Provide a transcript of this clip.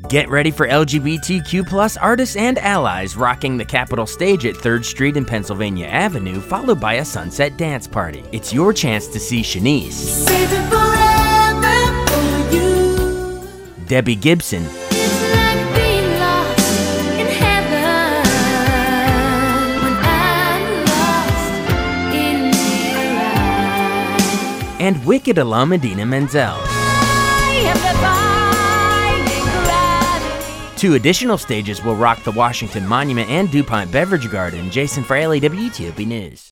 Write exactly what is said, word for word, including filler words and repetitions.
Get ready for L G B T Q plus artists and allies rocking the Capitol stage at third Street and Pennsylvania Avenue, followed by a sunset dance party. It's your chance to see Shanice, Save it forever for you. Debbie Gibson, It's like being lost in heaven when I'm lost in your eyes. and Wicked alum Idina Menzel. I am defying gravity. Two additional stages will rock the Washington Monument and DuPont Beverage Garden. Jason Fraley, W T O P News.